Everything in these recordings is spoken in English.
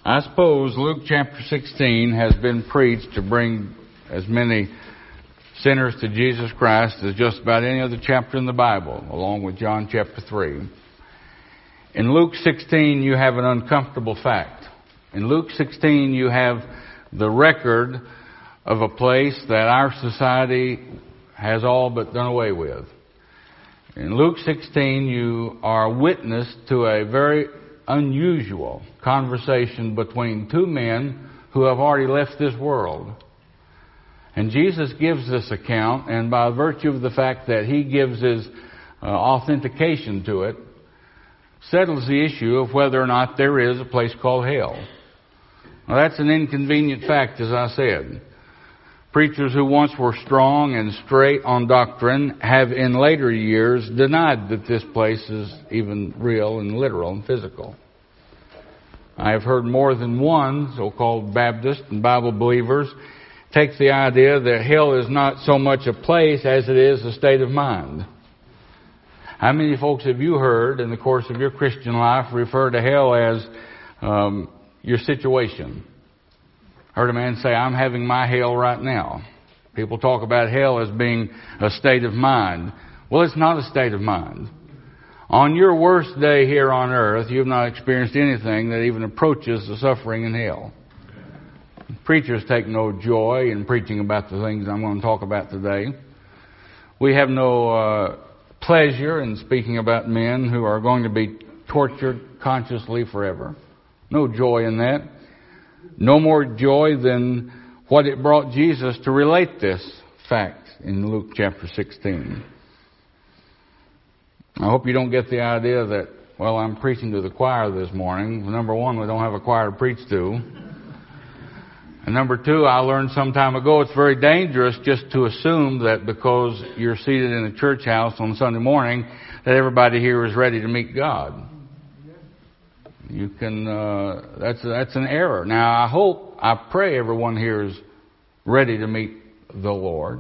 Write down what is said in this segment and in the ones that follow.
I suppose Luke chapter 16 has been preached to bring as many sinners to Jesus Christ as just about any other chapter in the Bible, along with John chapter 3. In Luke 16, you have an uncomfortable fact. In Luke 16, you have the record of a place that our society has all but done away with. In Luke 16, you are witness to a very unusual conversation between two men who have already left this world. And Jesus gives this account, and by virtue of the fact that he gives his authentication to it, settles the issue of whether or not there is a place called hell. Now that's an inconvenient fact, as I said. Preachers who once were strong and straight on doctrine have in later years denied that this place is even real and literal and physical. I have heard more than one so-called Baptist and Bible believers take the idea that hell is not so much a place as it is a state of mind. How many folks have you heard in the course of your Christian life refer to hell as your situation? Heard a man say, I'm having my hell right now. People talk about hell as being a state of mind. Well, it's not a state of mind. On your worst day here on earth, you've not experienced anything that even approaches the suffering in hell. Preachers take no joy in preaching about the things I'm going to talk about today. We have no pleasure in speaking about men who are going to be tortured consciously forever. No joy in that. No more joy than what it brought Jesus to relate this fact in Luke chapter 16. I hope you don't get the idea that, well, I'm preaching to the choir this morning. Number one, we don't have a choir to preach to. And number two, I learned some time ago it's very dangerous just to assume that because you're seated in a church house on Sunday morning that everybody here is ready to meet God. You can, that's an error. Now, I pray everyone here is ready to meet the Lord.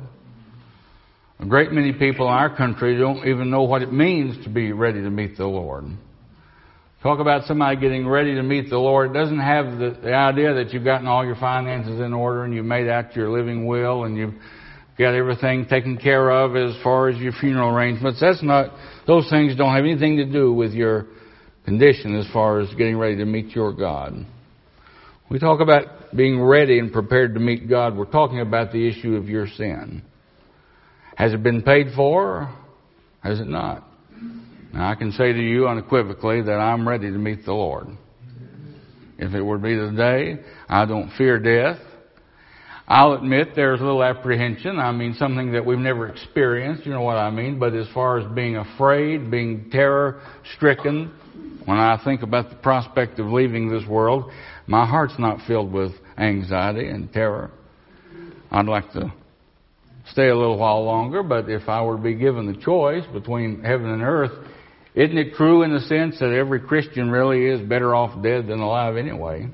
A great many people in our country don't even know what it means to be ready to meet the Lord. Talk about somebody getting ready to meet the Lord. It doesn't have the idea that you've gotten all your finances in order and you've made out your living will and you've got everything taken care of as far as your funeral arrangements. Those things don't have anything to do with your condition as far as getting ready to meet your God. We talk about being ready and prepared to meet God. We're talking about the issue of your sin. Has it been paid for? Has it not? Now, I can say to you unequivocally that I'm ready to meet the Lord. If it would be today, I don't fear death. I'll admit there's a little apprehension. I mean, something that we've never experienced. You know what I mean? But as far as being afraid, being terror-stricken, when I think about the prospect of leaving this world, my heart's not filled with anxiety and terror. I'd like to stay a little while longer, but if I were to be given the choice between heaven and earth, isn't it true in the sense that every Christian really is better off dead than alive anyway?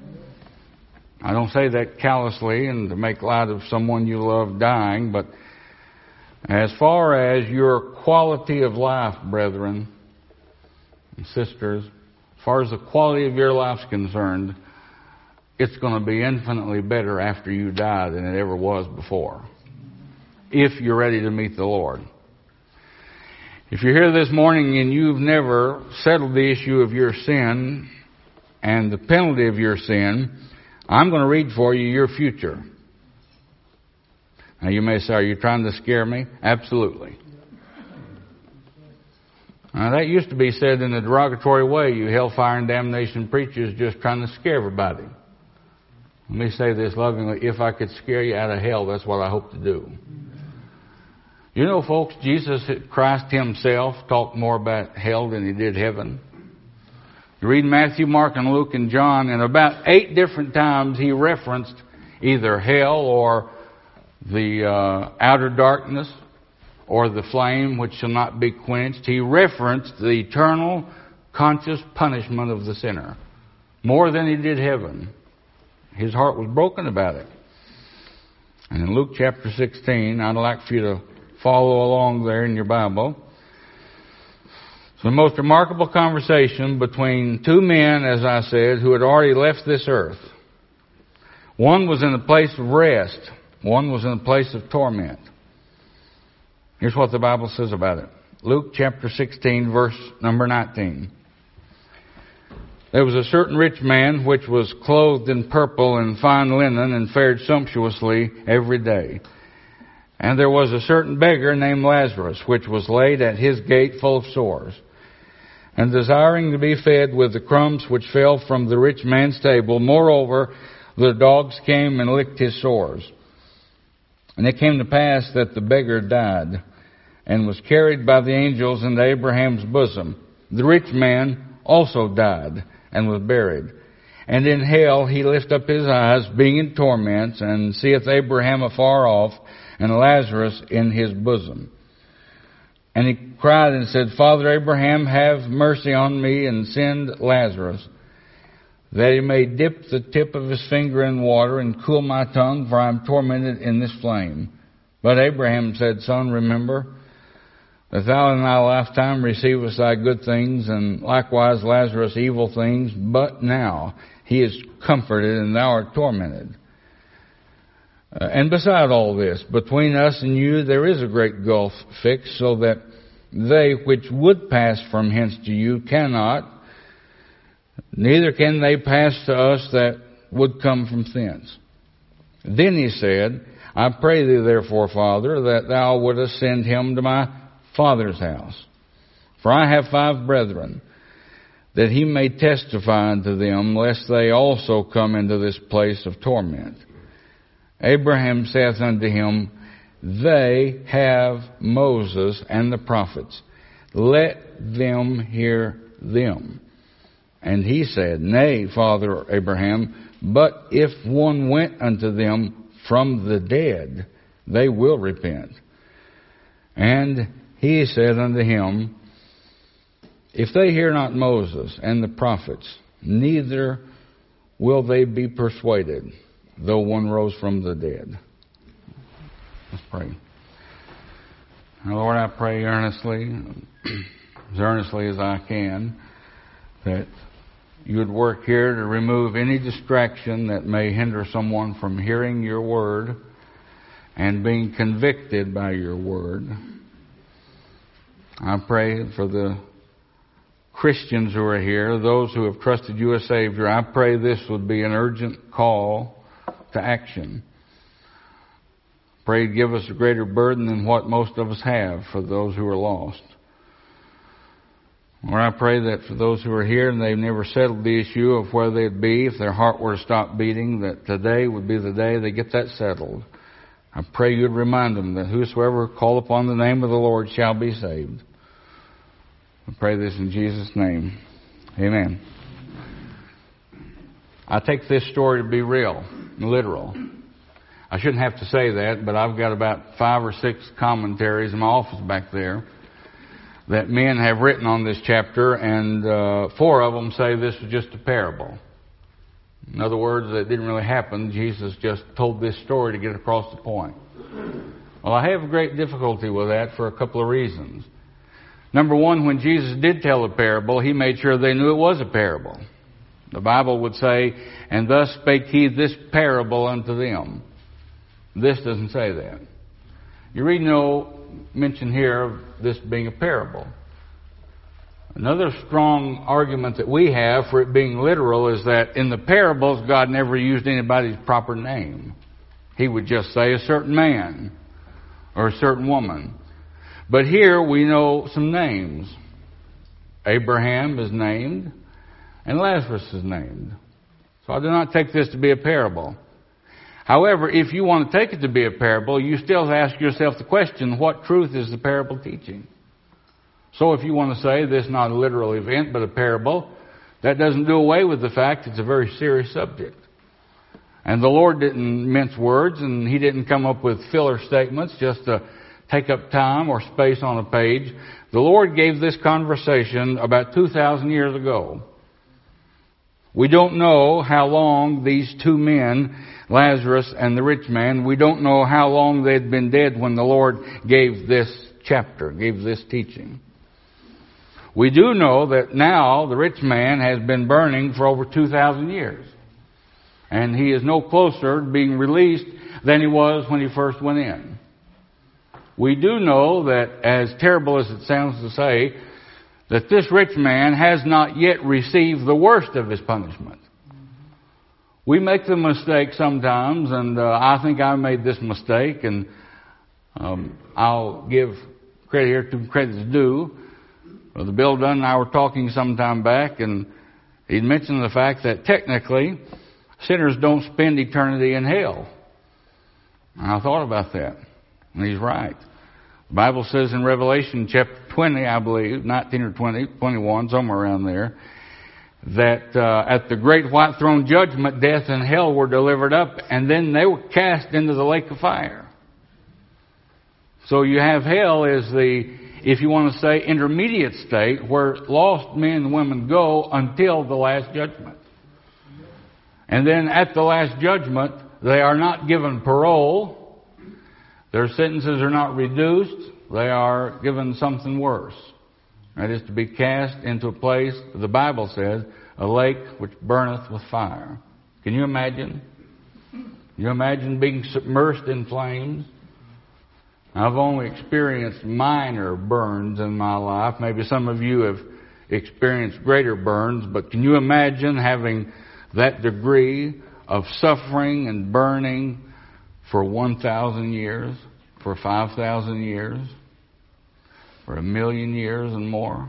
I don't say that callously and to make light of someone you love dying, but as far as your quality of life, brethren and sisters, as far as the quality of your life's concerned, it's going to be infinitely better after you die than it ever was before, if you're ready to meet the Lord. If you're here this morning and you've never settled the issue of your sin and the penalty of your sin, I'm going to read for you your future. Now you may say, are you trying to scare me? Absolutely. Now that used to be said in a derogatory way, you hellfire and damnation preachers just trying to scare everybody. Let me say this lovingly, if I could scare you out of hell, that's what I hope to do. You know, folks, Jesus Christ himself talked more about hell than he did heaven. You read Matthew, Mark, and Luke, and John, and about 8 different times he referenced either hell or the outer darkness or the flame which shall not be quenched. He referenced the eternal conscious punishment of the sinner more than he did heaven. His heart was broken about it. And in Luke chapter 16, I'd like for you to follow along there in your Bible. It's the most remarkable conversation between two men, as I said, who had already left this earth. One was in a place of rest. One was in a place of torment. Here's what the Bible says about it. Luke chapter 16, verse number 19. There was a certain rich man which was clothed in purple and fine linen and fared sumptuously every day. And there was a certain beggar named Lazarus, which was laid at his gate full of sores, and desiring to be fed with the crumbs which fell from the rich man's table. Moreover, the dogs came and licked his sores. And it came to pass that the beggar died, and was carried by the angels into Abraham's bosom. The rich man also died, and was buried. And in hell he lift up his eyes, being in torments, and seeth Abraham afar off, and Lazarus in his bosom. And he cried and said, Father Abraham, have mercy on me, and send Lazarus, that he may dip the tip of his finger in water, and cool my tongue, for I am tormented in this flame. But Abraham said, Son, remember that thou in thy lifetime receivest thy good things, and likewise Lazarus evil things, but now he is comforted, and thou art tormented. And beside all this, between us and you there is a great gulf fixed, so that they which would pass from hence to you cannot, neither can they pass to us that would come from thence. Then he said, I pray thee therefore, Father, that thou wouldest send him to my father's house. For I have 5 brethren, that he may testify unto them, lest they also come into this place of torment. Abraham saith unto him, They have Moses and the prophets. Let them hear them. And he said, Nay, Father Abraham, but if one went unto them from the dead, they will repent. And he said unto him, If they hear not Moses and the prophets, neither will they be persuaded, though one rose from the dead. Let's pray. Now, Lord, I pray earnestly, as earnestly as I can, that you would work here to remove any distraction that may hinder someone from hearing your word and being convicted by your word. I pray for the Christians who are here, those who have trusted you as Savior. I pray this would be an urgent call to action. Pray to give us a greater burden than what most of us have for those who are lost. Lord, I pray that for those who are here and they've never settled the issue of where they'd be if their heart were to stop beating, that today would be the day they get that settled. I pray you'd remind them that whosoever call upon the name of the Lord shall be saved. I pray this in Jesus' name. Amen. I take this story to be real, literal. I shouldn't have to say that, but I've got about 5 or 6 commentaries in my office back there that men have written on this chapter, and 4 of them say this was just a parable. In other words, it didn't really happen. Jesus just told this story to get across the point. Well, I have a great difficulty with that for a couple of reasons. Number one, when Jesus did tell a parable, he made sure they knew it was a parable. The Bible would say, and thus spake he this parable unto them. This doesn't say that. You read no mention here of this being a parable. Another strong argument that we have for it being literal is that in the parables, God never used anybody's proper name. He would just say a certain man or a certain woman. But here we know some names. Abraham is named and Lazarus is named. So I do not take this to be a parable. However, if you want to take it to be a parable, you still ask yourself the question, what truth is the parable teaching? So if you want to say this is not a literal event but a parable, that doesn't do away with the fact it's a very serious subject. And the Lord didn't mince words, and He didn't come up with filler statements just to take up time or space on a page. The Lord gave this conversation about 2,000 years ago. We don't know how long these 2 men, Lazarus and the rich man, we don't know how long they'd been dead when the Lord gave this chapter, gave this teaching. We do know that now the rich man has been burning for over 2,000 years. And he is no closer to being released than he was when he first went in. We do know that, as terrible as it sounds to say, that this rich man has not yet received the worst of his punishment. We make the mistake sometimes, and I think I made this mistake, and I'll give credit here to credit's due. Brother Bill Dunn and I were talking some time back, and he'd mentioned the fact that technically sinners don't spend eternity in hell. And I thought about that, and he's right. The Bible says in Revelation chapter 20, I believe, 19 or 20, 21, somewhere around there, that at the great white throne judgment, death and hell were delivered up, and then they were cast into the lake of fire. So you have hell as the, if you want to say, intermediate state where lost men and women go until the last judgment. And then at the last judgment, they are not given parole. Their sentences are not reduced. They are given something worse. That is to be cast into a place, the Bible says, a lake which burneth with fire. Can you imagine? Can you imagine being submersed in flames? I've only experienced minor burns in my life. Maybe some of you have experienced greater burns, but can you imagine having that degree of suffering and burning for 1,000 years, for 5,000 years, for 1,000,000 years and more?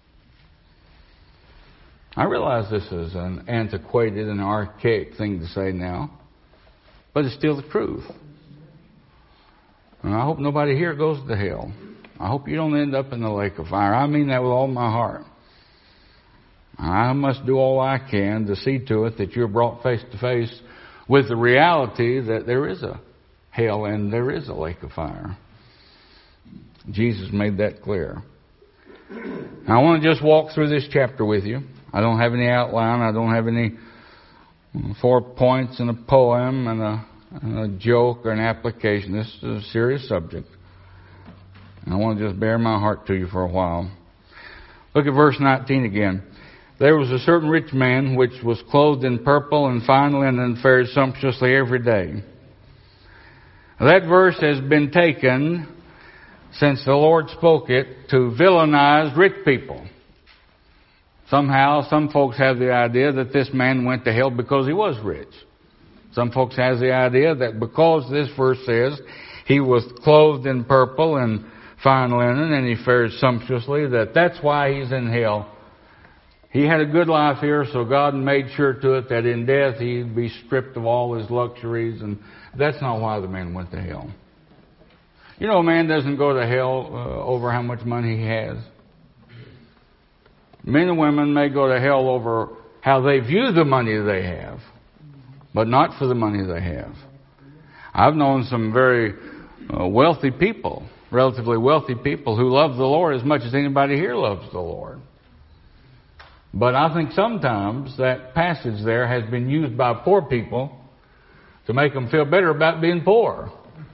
I realize this is an antiquated and archaic thing to say now, but it's still the truth. And I hope nobody here goes to hell. I hope you don't end up in the lake of fire. I mean that with all my heart. I must do all I can to see to it that you're brought face to face with the reality that there is a hell and there is a lake of fire. Jesus made that clear. Now, I want to just walk through this chapter with you. I don't have any outline. I don't have any 4 points in a poem and a joke or an application. This is a serious subject. And I want to just bare my heart to you for a while. Look at verse 19 again. There was a certain rich man which was clothed in purple and fine linen and fared sumptuously every day. Now, that verse has been taken, since the Lord spoke it, to villainize rich people. Somehow, some folks have the idea that this man went to hell because he was rich. Some folks have the idea that because this verse says he was clothed in purple and fine linen and he fared sumptuously, that's why he's in hell. He had a good life here, so God made sure to it that in death he'd be stripped of all his luxuries, and that's not why the man went to hell. You know, a man doesn't go to hell over how much money he has. Men and women may go to hell over how they view the money they have, but not for the money they have. I've known some very wealthy people, relatively wealthy people, who love the Lord as much as anybody here loves the Lord. But I think sometimes that passage there has been used by poor people to make them feel better about being poor.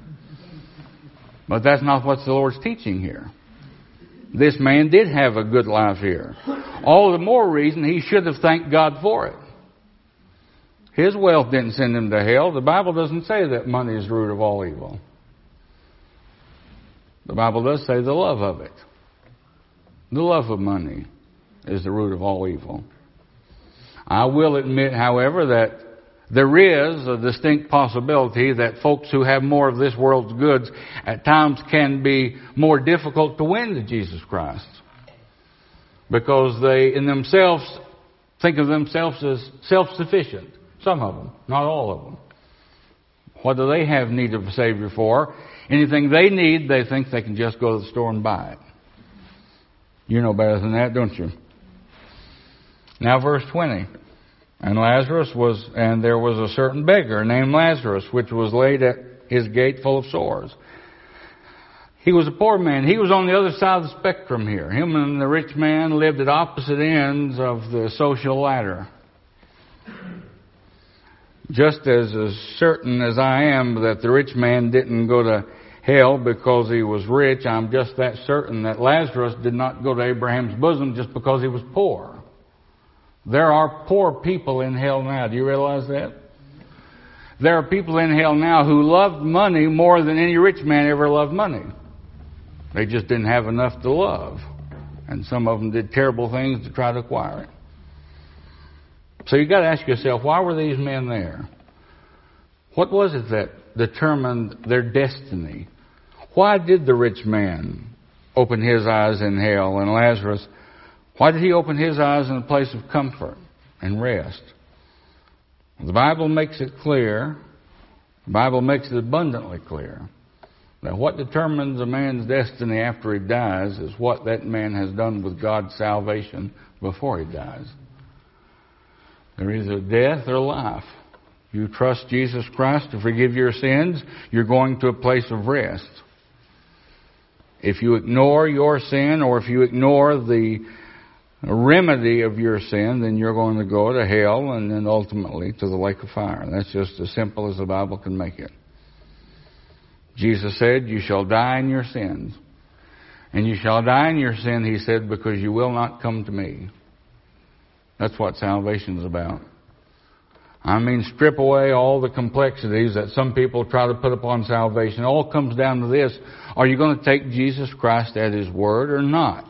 But that's not what the Lord's teaching here. This man did have a good life here. All the more reason he should have thanked God for it. His wealth didn't send him to hell. The Bible doesn't say that money is the root of all evil. The Bible does say the love of it. The love of money is the root of all evil. I will admit, however, that there is a distinct possibility that folks who have more of this world's goods at times can be more difficult to win to Jesus Christ, because they in themselves think of themselves as self-sufficient. Some of them, not all of them. What do they have need of a Savior for? Anything they need, they think they can just go to the store and buy it. You know better than that, don't you? Now verse 20. And there was a certain beggar named Lazarus, which was laid at his gate full of sores. He was a poor man. He was on the other side of the spectrum here. Him and the rich man lived at opposite ends of the social ladder. Just as certain as I am that the rich man didn't go to hell because he was rich, I'm just that certain that Lazarus did not go to Abraham's bosom just because he was poor. There are poor people in hell now. Do you realize that? There are people in hell now who loved money more than any rich man ever loved money. They just didn't have enough to love. And some of them did terrible things to try to acquire it. So you've got to ask yourself, why were these men there? What was it that determined their destiny? Why did the rich man open his eyes in hell, and Lazarus, why did he open his eyes in a place of comfort and rest? The Bible makes it clear, the Bible makes it abundantly clear, that what determines a man's destiny after he dies is what that man has done with God's salvation before he dies. There is either death or life. You trust Jesus Christ to forgive your sins, you're going to a place of rest. If you ignore your sin, or if you ignore the remedy of your sin, then you're going to go to hell and then ultimately to the lake of fire. That's just as simple as the Bible can make it. Jesus said, you shall die in your sins. And you shall die in your sin, he said, because you will not come to me. That's what salvation is about. I mean, strip away all the complexities that some people try to put upon salvation. It all comes down to this. Are you going to take Jesus Christ at his word or not?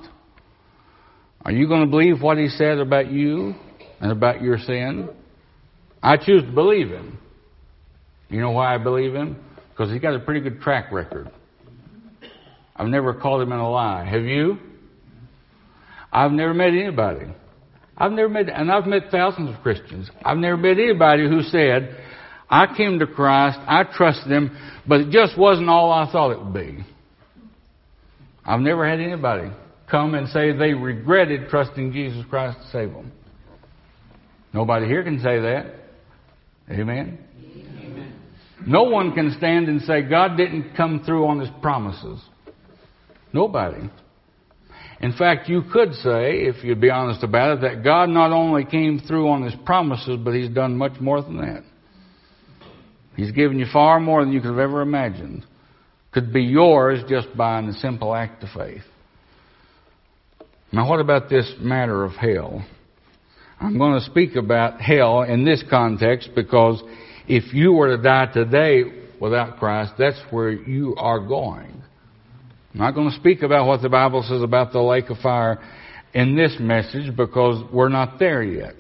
Are you going to believe what he said about you and about your sin? I choose to believe him. You know why I believe him? Because he's got a pretty good track record. I've never caught him in a lie. Have you? I've never met anybody. I've met thousands of Christians. I've never met anybody who said, I came to Christ, I trusted him, but it just wasn't all I thought it would be. I've never had anybody come and say they regretted trusting Jesus Christ to save them. Nobody here can say that. Amen? Amen. No one can stand and say God didn't come through on his promises. Nobody. In fact, you could say, if you'd be honest about it, that God not only came through on his promises, but he's done much more than that. He's given you far more than you could have ever imagined. Could be yours just by a simple act of faith. Now, what about this matter of hell? I'm going to speak about hell in this context because if you were to die today without Christ, that's where you are going. I'm not going to speak about what the Bible says about the lake of fire in this message because we're not there yet.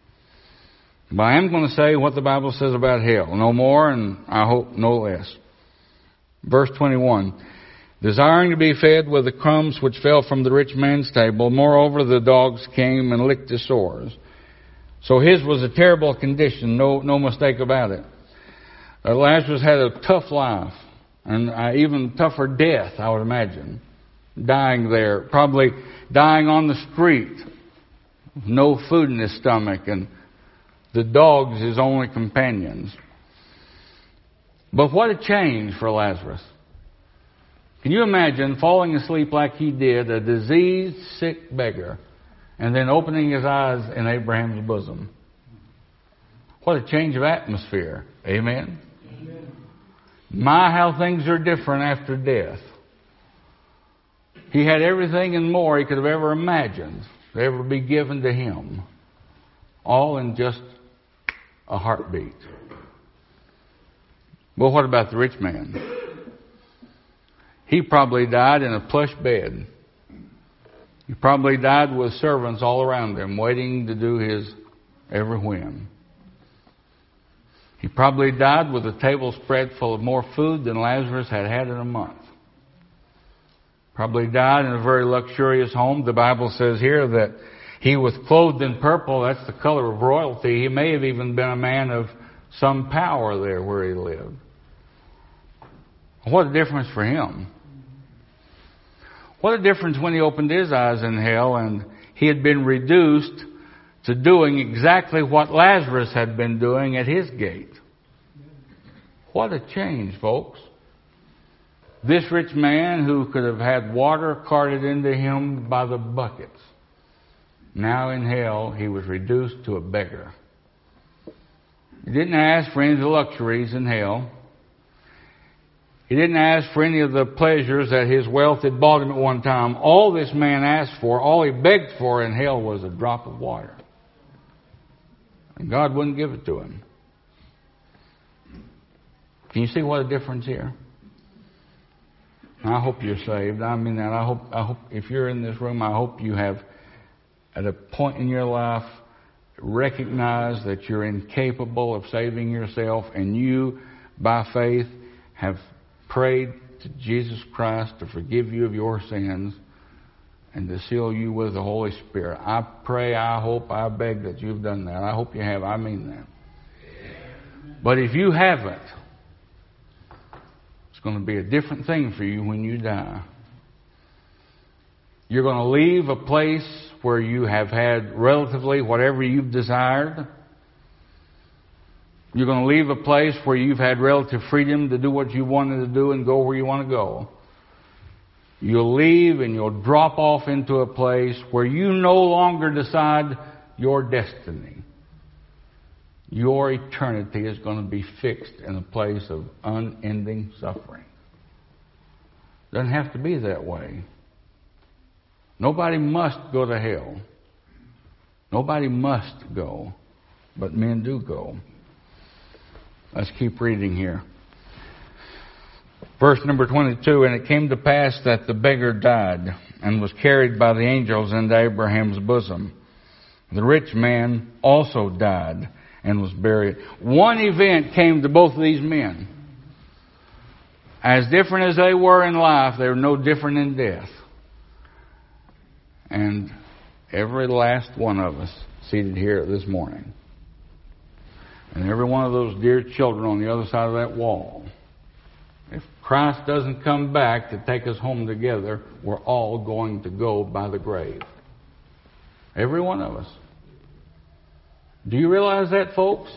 But I am going to say what the Bible says about hell. No more, and I hope no less. Verse 21. Desiring to be fed with the crumbs which fell from the rich man's table, moreover the dogs came and licked his sores. So his was a terrible condition, no mistake about it. Lazarus had a tough life, and even tougher death, I would imagine. Dying there, probably dying on the street, no food in his stomach, and the dogs his only companions. But what a change for Lazarus. Can you imagine falling asleep like he did, a diseased, sick beggar, and then opening his eyes in Abraham's bosom? What a change of atmosphere. Amen? Amen. My, how things are different after death. He had everything and more he could have ever imagined to ever be given to him. All in just a heartbeat. Well, what about the rich man? He probably died in a plush bed. He probably died with servants all around him, waiting to do his every whim. He probably died with a table spread full of more food than Lazarus had had in a month. Probably died in a very luxurious home. The Bible says here that he was clothed in purple. That's the color of royalty. He may have even been a man of some power there where he lived. What a difference for him. What a difference when he opened his eyes in hell and he had been reduced to doing exactly what Lazarus had been doing at his gate. What a change, folks. This rich man who could have had water carted into him by the buckets. Now in hell, he was reduced to a beggar. He didn't ask for any of the luxuries in hell. He didn't ask for any of the pleasures that his wealth had bought him at one time. All this man asked for, all he begged for in hell was a drop of water. And God wouldn't give it to him. Can you see what a difference here? I hope you're saved. I mean that. I hope if you're in this room, I hope you have, at a point in your life, recognized that you're incapable of saving yourself, and you, by faith, have prayed to Jesus Christ to forgive you of your sins and to seal you with the Holy Spirit. I pray, I hope, I beg that you've done that. I hope you have. I mean that. But if you haven't, it's going to be a different thing for you when you die. You're going to leave a place where you have had relatively whatever you've desired. You're going to leave a place where you've had relative freedom to do what you wanted to do and go where you want to go. You'll leave and you'll drop off into a place where you no longer decide your destiny. Your eternity is going to be fixed in a place of unending suffering. Doesn't have to be that way. Nobody must go to hell. Nobody must go, but men do go. Let's keep reading here. Verse number 22, and it came to pass that the beggar died and was carried by the angels into Abraham's bosom. The rich man also died and was buried. One event came to both of these men. As different as they were in life, they were no different in death. And every last one of us seated here this morning, and every one of those dear children on the other side of that wall, if Christ doesn't come back to take us home together, we're all going to go by the grave. Every one of us. Do you realize that, folks?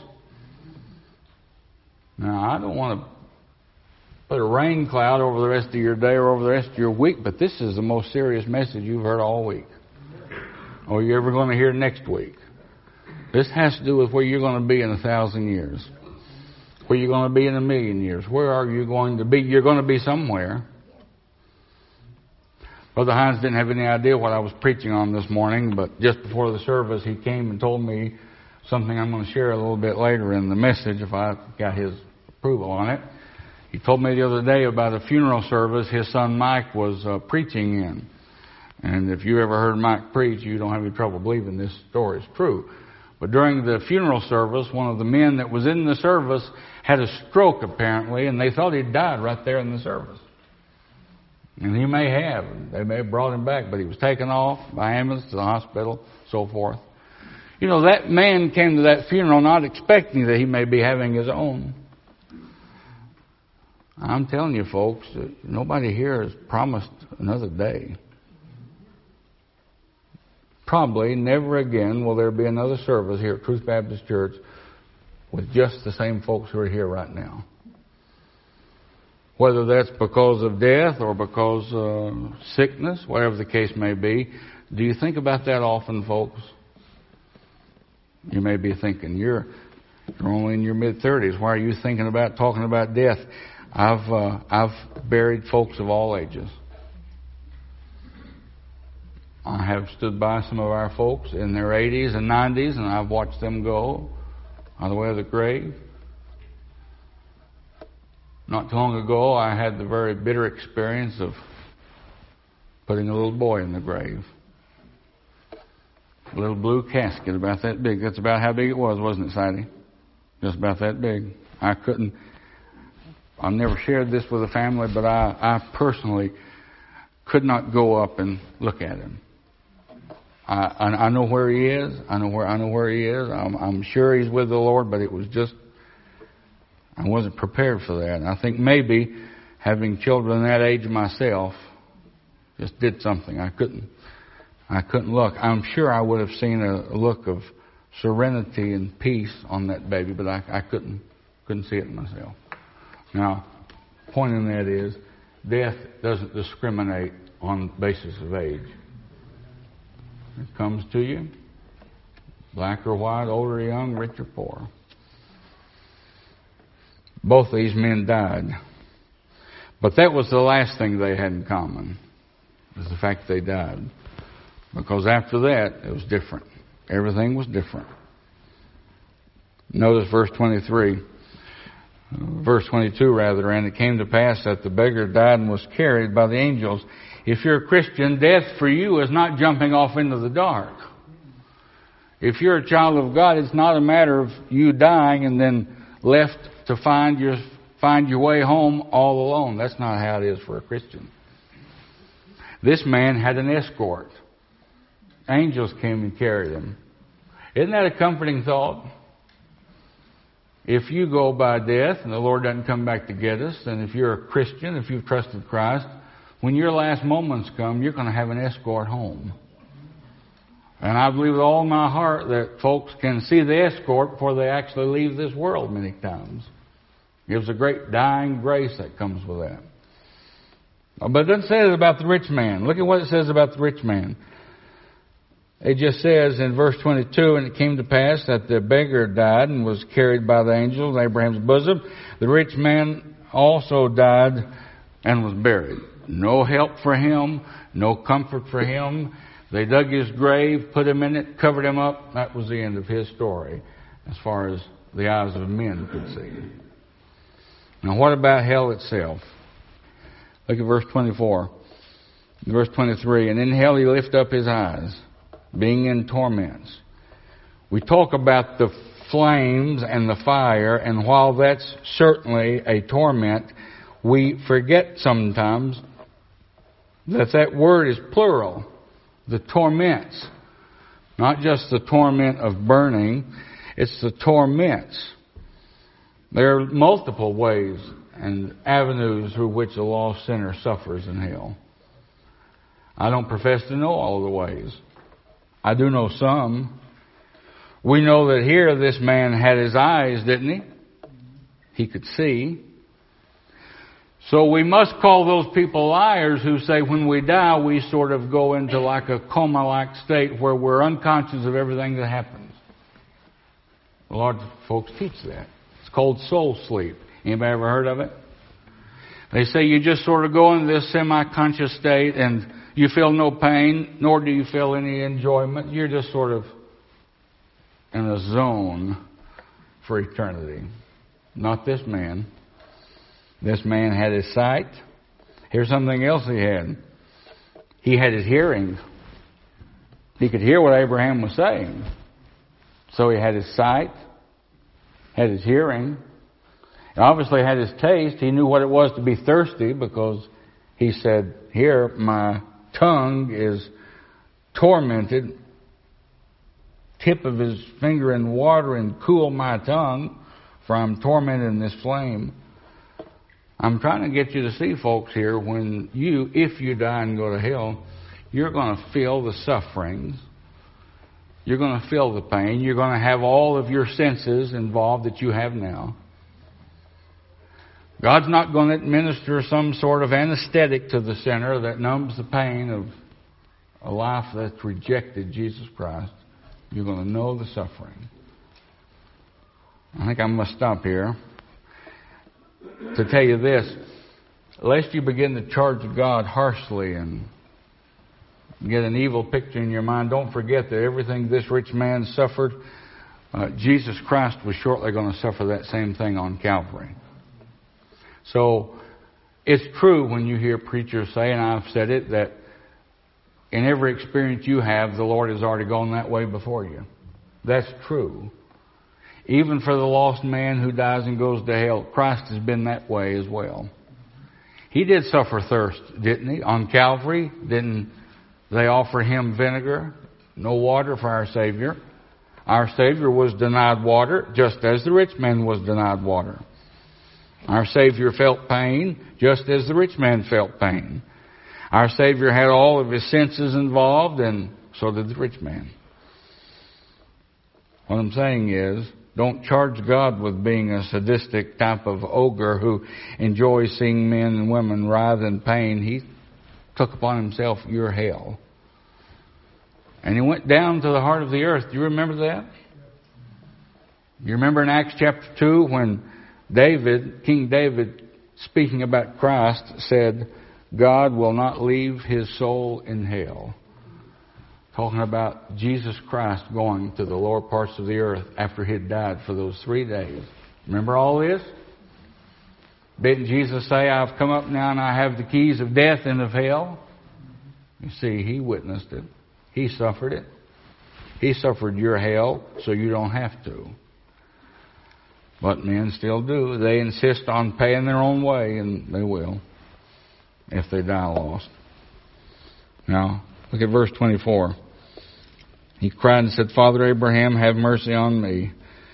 Now, I don't want to put a rain cloud over the rest of your day or over the rest of your week, but this is the most serious message you've heard all week, or you're ever going to hear next week. This has to do with where you're going to be in 1,000 years, where you're going to be in 1,000,000 years. Where are you going to be? You're going to be somewhere. Brother Hines didn't have any idea what I was preaching on this morning, but just before the service, he came and told me something I'm going to share a little bit later in the message if I got his approval on it. He told me the other day about a funeral service his son Mike was preaching in. And if you ever heard Mike preach, you don't have any trouble believing this story is true. But during the funeral service, one of the men that was in the service had a stroke apparently, and they thought he'd died right there in the service. And he may have. They may have brought him back, but he was taken off by ambulance to the hospital, so forth. You know, that man came to that funeral not expecting that he may be having his own. I'm telling you, folks, that nobody here has promised another day. Probably never again will there be another service here at Truth Baptist Church with just the same folks who are here right now. Whether that's because of death or because of sickness, whatever the case may be. Do you think about that often, folks? You may be thinking, you're only in your mid-30s. Why are you thinking about talking about death? I've buried folks of all ages. I have stood by some of our folks in their 80s and 90s, and I've watched them go on the way of the grave. Not too long ago, I had the very bitter experience of putting a little boy in the grave. A little blue casket about that big. That's about how big it was, wasn't it, Sadie? Just about that big. I've never shared this with the family, but I personally could not go up and look at him. I know where he is. I know where he is. I'm sure he's with the Lord, but it was just, I wasn't prepared for that. And I think maybe having children that age myself just did something. I couldn't look. I'm sure I would have seen a look of serenity and peace on that baby, but I couldn't see it myself. Now, point in that is, death doesn't discriminate on the basis of age. It comes to you, black or white, old or young, rich or poor. Both these men died. But that was the last thing they had in common, was the fact that they died. Because after that, it was different. Everything was different. Notice verse 22, rather. And it came to pass that the beggar died and was carried by the angels. If you're a Christian, death for you is not jumping off into the dark. If you're a child of God, it's not a matter of you dying and then left to find your way home all alone. That's not how it is for a Christian. This man had an escort. Angels came and carried him. Isn't that a comforting thought? If you go by death and the Lord doesn't come back to get us, and if you're a Christian, if you've trusted Christ, when your last moments come, you're going to have an escort home. And I believe with all my heart that folks can see the escort before they actually leave this world many times. There's a great dying grace that comes with that. But it doesn't say it about the rich man. Look at what it says about the rich man. It just says in verse 22, and it came to pass that the beggar died and was carried by the angels in Abraham's bosom. The rich man also died and was buried. No help for him, no comfort for him. They dug his grave, put him in it, covered him up. That was the end of his story, as far as the eyes of men could see. Now what about hell itself? Look at verse 24. Verse 23, and in hell he lifted up his eyes, being in torments. We talk about the flames and the fire, and while that's certainly a torment, we forget sometimes that word is plural. The torments. Not just the torment of burning, it's the torments. There are multiple ways and avenues through which a lost sinner suffers in hell. I don't profess to know all of the ways. I do know some. We know that here this man had his eyes, didn't he? He could see. So we must call those people liars who say when we die we sort of go into like a coma-like state where we're unconscious of everything that happens. A lot of folks teach that. It's called soul sleep. Anybody ever heard of it? They say you just sort of go into this semi-conscious state and you feel no pain, nor do you feel any enjoyment. You're just sort of in a zone for eternity. Not this man. This man had his sight. Here's something else he had. He had his hearing. He could hear what Abraham was saying. So he had his sight, had his hearing. He obviously had his taste. He knew what it was to be thirsty because he said, here, my tongue is tormented. Tip of his finger in water and cool my tongue, for I'm tormented in this flame. I'm trying to get you to see, folks, here, if you die and go to hell, you're going to feel the sufferings. You're going to feel the pain. You're going to have all of your senses involved that you have now. God's not going to administer some sort of anesthetic to the sinner that numbs the pain of a life that's rejected Jesus Christ. You're going to know the suffering. I think I must stop here to tell you this. Lest you begin to charge God harshly and get an evil picture in your mind, don't forget that everything this rich man suffered, Jesus Christ was shortly going to suffer that same thing on Calvary. So it's true when you hear preachers say, and I've said it, that in every experience you have, the Lord has already gone that way before you. That's true. Even for the lost man who dies and goes to hell, Christ has been that way as well. He did suffer thirst, didn't he? On Calvary, didn't they offer him vinegar? No water for our Savior. Our Savior was denied water, just as the rich man was denied water. Our Savior felt pain, just as the rich man felt pain. Our Savior had all of his senses involved, and so did the rich man. What I'm saying is, don't charge God with being a sadistic type of ogre who enjoys seeing men and women writhe in pain. He took upon himself your hell. And he went down to the heart of the earth. Do you remember that? You remember in Acts chapter 2 when King David speaking about Christ, said, God will not leave his soul in hell. Talking about Jesus Christ going to the lower parts of the earth after he had died for those 3 days. Remember all this? Didn't Jesus say, I've come up now and I have the keys of death and of hell? You see, he witnessed it. He suffered it. He suffered your hell so you don't have to. But men still do. They insist on paying their own way, and they will if they die lost. Now, look at verse 24. He cried and said, Father Abraham, have mercy on me.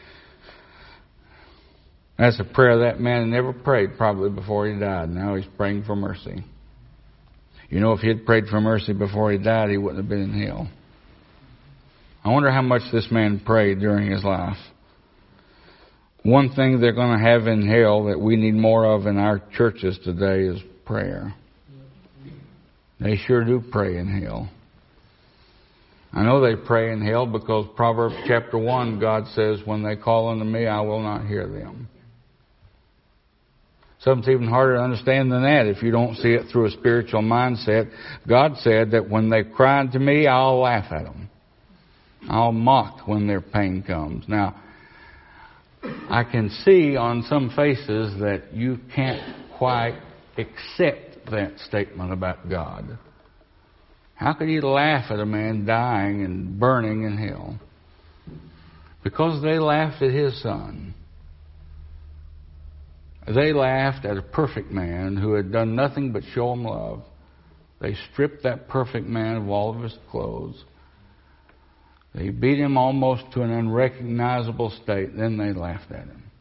That's a prayer that man never prayed probably before he died. Now he's praying for mercy. You know, if he had prayed for mercy before he died, he wouldn't have been in hell. I wonder how much this man prayed during his life. One thing they're going to have in hell that we need more of in our churches today is prayer. They sure do pray in hell. I know they pray in hell because Proverbs chapter 1, God says, when they call unto me, I will not hear them. Something's even harder to understand than that if you don't see it through a spiritual mindset. God said that when they cry unto me, I'll laugh at them. I'll mock when their pain comes. Now, I can see on some faces that you can't quite accept that statement about God. How could you laugh at a man dying and burning in hell? Because they laughed at his son. They laughed at a perfect man who had done nothing but show him love. They stripped that perfect man of all of his clothes. They beat him almost to an unrecognizable state. Then they laughed at him.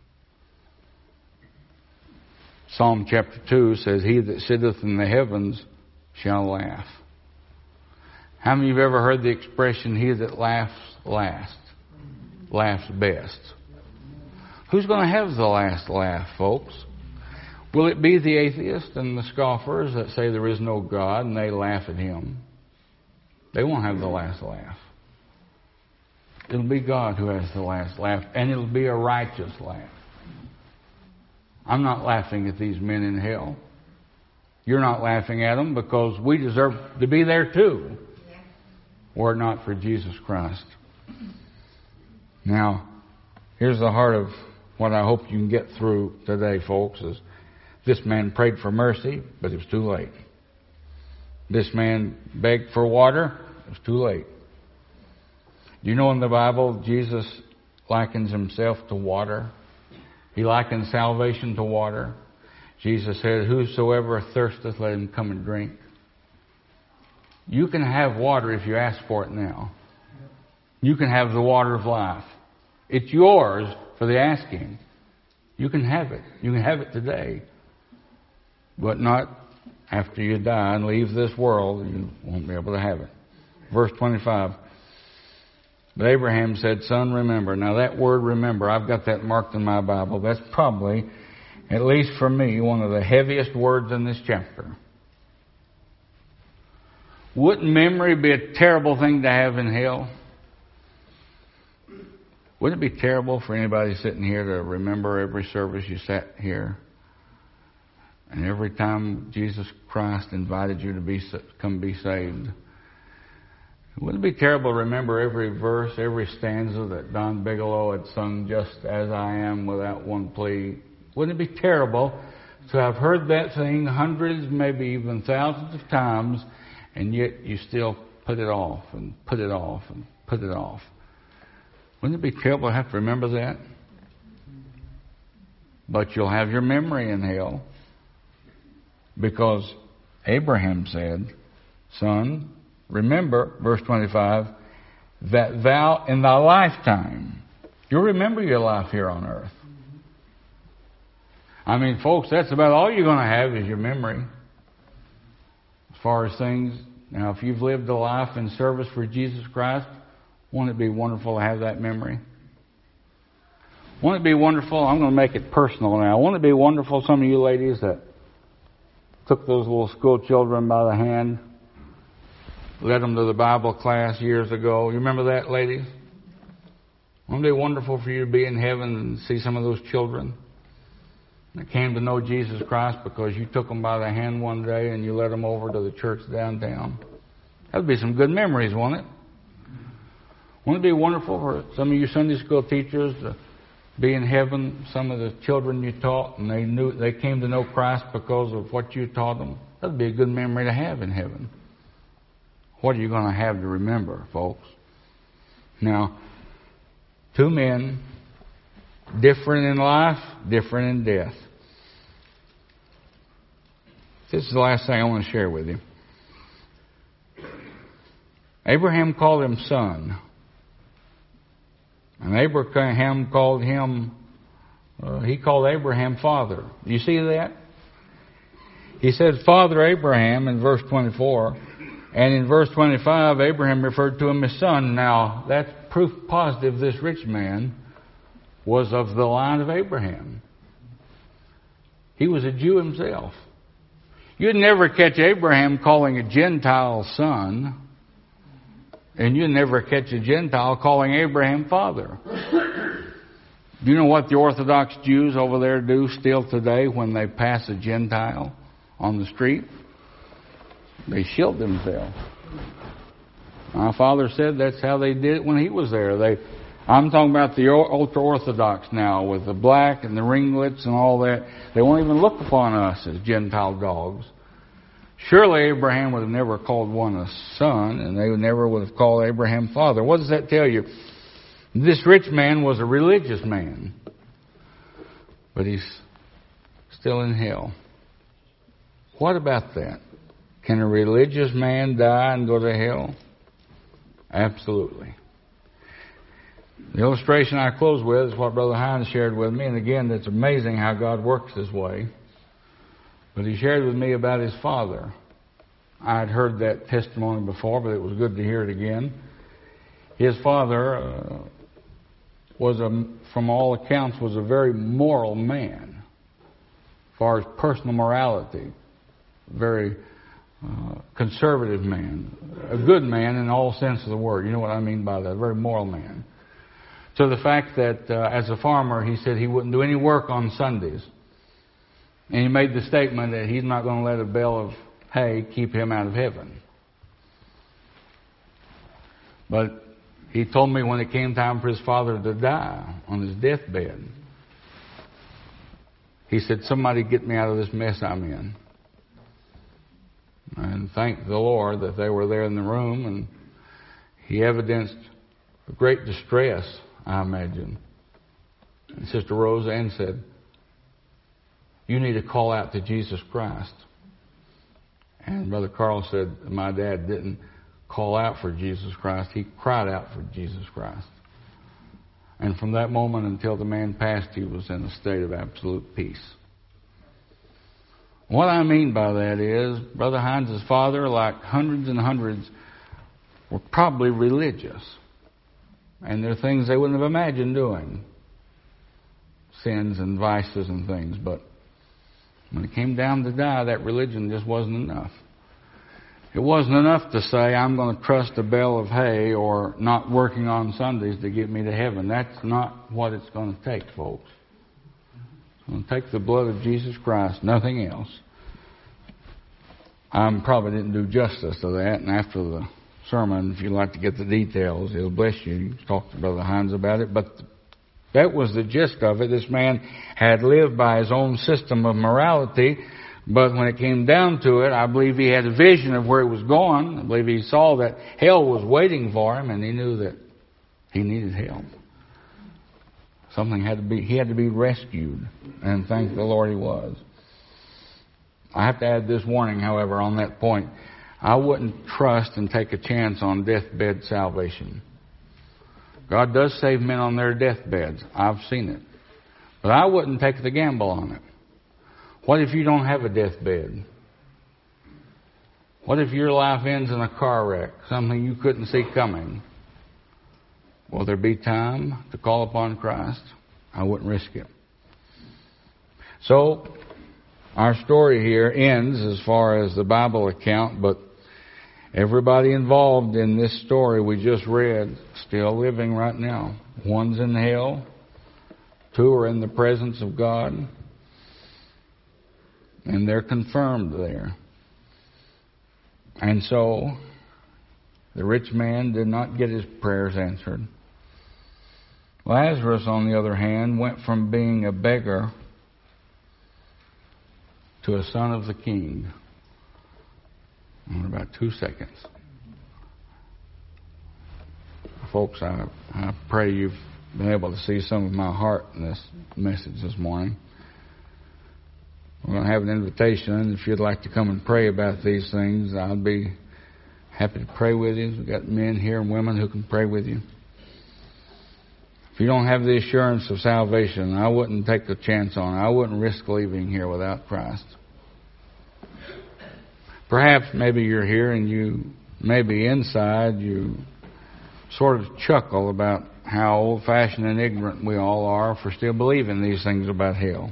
Psalm chapter 2 says, He that sitteth in the heavens shall laugh. How many of you have ever heard the expression, he that laughs last, laughs best? Who's going to have the last laugh, folks? Will it be the atheists and the scoffers that say there is no God and they laugh at him? They won't have the last laugh. It'll be God who has the last laugh, and it'll be a righteous laugh. I'm not laughing at these men in hell. You're not laughing at them because we deserve to be there too, were it not for Jesus Christ. Now, here's the heart of what I hope you can get through today, folks, is this man prayed for mercy, but it was too late. This man begged for water, it was too late. Do you know in the Bible, Jesus likens himself to water? He likens salvation to water. Jesus said, whosoever thirsteth, let him come and drink. You can have water if you ask for it now. You can have the water of life. It's yours for the asking. You can have it. You can have it today. But not after you die and leave this world. You won't be able to have it. Verse 25. But Abraham said, Son, remember. Now that word remember, I've got that marked in my Bible. That's probably, at least for me, one of the heaviest words in this chapter. Wouldn't memory be a terrible thing to have in hell? Wouldn't it be terrible for anybody sitting here to remember every service you sat here? And every time Jesus Christ invited you to come be saved? Wouldn't it be terrible to remember every verse, every stanza that Don Bigelow had sung, Just As I Am, without one plea? Wouldn't it be terrible to have heard that thing hundreds, maybe even thousands of times, and yet you still put it off and put it off and put it off? Wouldn't it be terrible to have to remember that? But you'll have your memory in hell. Because Abraham said, Son, remember, verse 25, that thou in thy lifetime, you'll remember your life here on earth. I mean, folks, that's about all you're going to have is your memory. As far as things, now if you've lived a life in service for Jesus Christ, won't it be wonderful to have that memory? Won't it be wonderful? I'm going to make it personal now. Won't it be wonderful, some of you ladies that took those little school children by the hand, led them to the Bible class years ago? You remember that, ladies? Won't it be wonderful for you to be in heaven and see some of those children? that came to know Jesus Christ because you took them by the hand one day and you led them over to the church downtown. That would be some good memories, wouldn't it? Wouldn't it be wonderful for some of you Sunday school teachers to be in heaven, some of the children you taught, and they came to know Christ because of what you taught them? That would be a good memory to have in heaven. What are you going to have to remember, folks? Now, two men, different in life, different in death. This is the last thing I want to share with you. Abraham called him son. And Abraham called him, he called Abraham father. Do you see that? He said, Father Abraham in verse 24. And in verse 25, Abraham referred to him as son. Now, that's proof positive this rich man was of the line of Abraham. He was a Jew himself. You'd never catch Abraham calling a Gentile son. And you'd never catch a Gentile calling Abraham father. Do you know what the Orthodox Jews over there do still today when they pass a Gentile on the street? They shield themselves. My father said that's how they did it when he was there. I'm talking about the ultra-Orthodox now with the black and the ringlets and all that. They won't even look upon us as Gentile dogs. Surely Abraham would have never called one a son, and they never would have called Abraham father. What does that tell you? This rich man was a religious man, but he's still in hell. What about that? Can a religious man die and go to hell? Absolutely. The illustration I close with is what Brother Hines shared with me, and again, it's amazing how God works this way. But he shared with me about his father. I had heard that testimony before, but it was good to hear it again. His father from all accounts, was a very moral man as far as personal morality. Very conservative man. A good man in all sense of the word. You know what I mean by that. A very moral man. To the fact that as a farmer, he said he wouldn't do any work on Sundays. And he made the statement that he's not going to let a bale of hay keep him out of heaven. But he told me when it came time for his father to die on his deathbed, he said, somebody get me out of this mess I'm in. And thank the Lord that they were there in the room, and he evidenced great distress, I imagine. And Sister Roseanne said, you need to call out to Jesus Christ. And Brother Carl said, my dad didn't call out for Jesus Christ. He cried out for Jesus Christ. And from that moment until the man passed, he was in a state of absolute peace. What I mean by that is, Brother Hines' father, like hundreds and hundreds, were probably religious. And there are things they wouldn't have imagined doing. Sins and vices and things. But when it came down to die, that religion just wasn't enough. It wasn't enough to say, I'm going to trust a bale of hay or not working on Sundays to get me to heaven. That's not what it's going to take, folks. It's going to take the blood of Jesus Christ, nothing else. I probably didn't do justice to that, and after the sermon, if you'd like to get the details, it'll bless you. You can talk to Brother Hines about it, but that was the gist of it. This man had lived by his own system of morality, but when it came down to it, I believe he had a vision of where it was going. I believe he saw that hell was waiting for him, and he knew that he needed help. He had to be rescued, and thank the Lord he was. I have to add this warning, however, on that point. I wouldn't trust and take a chance on deathbed salvation. God does save men on their deathbeds. I've seen it. But I wouldn't take the gamble on it. What if you don't have a deathbed? What if your life ends in a car wreck, something you couldn't see coming? Will there be time to call upon Christ? I wouldn't risk it. So, our story here ends as far as the Bible account, but everybody involved in this story we just read still living right now. One's in hell. Two are in the presence of God. And they're confirmed there. And so, the rich man did not get his prayers answered. Lazarus, on the other hand, went from being a beggar to a son of the king in about 2 seconds. Folks, I pray you've been able to see some of my heart in this message this morning. We're going to have an invitation. If you'd like to come and pray about these things, I'll be happy to pray with you. We've got men here and women who can pray with you. If you don't have the assurance of salvation, I wouldn't take a chance on it. I wouldn't risk leaving here without Christ. Perhaps maybe you're here and you maybe inside you sort of chuckle about how old-fashioned and ignorant we all are for still believing these things about hell.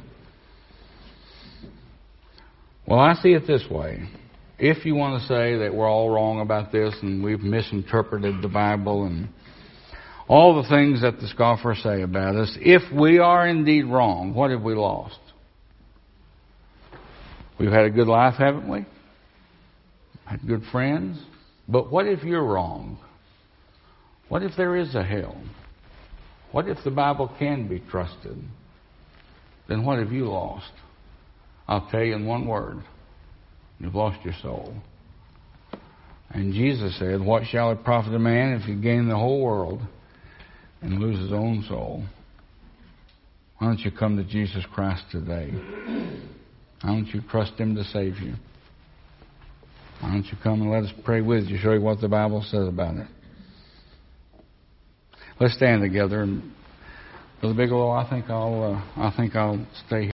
Well, I see it this way. If you want to say that we're all wrong about this and we've misinterpreted the Bible and all the things that the scoffers say about us, if we are indeed wrong, what have we lost? We've had a good life, haven't we? Had good friends. But what if you're wrong? What if there is a hell? What if the Bible can be trusted? Then what have you lost? I'll tell you in one word. You've lost your soul. And Jesus said, what shall it profit a man if he gain the whole world and lose his own soul? Why don't you come to Jesus Christ today? Why don't you trust Him to save you? Why don't you come and let us pray with you, show you what the Bible says about it. Let's stand together. And Brother Bigelow, I think I'll stay here.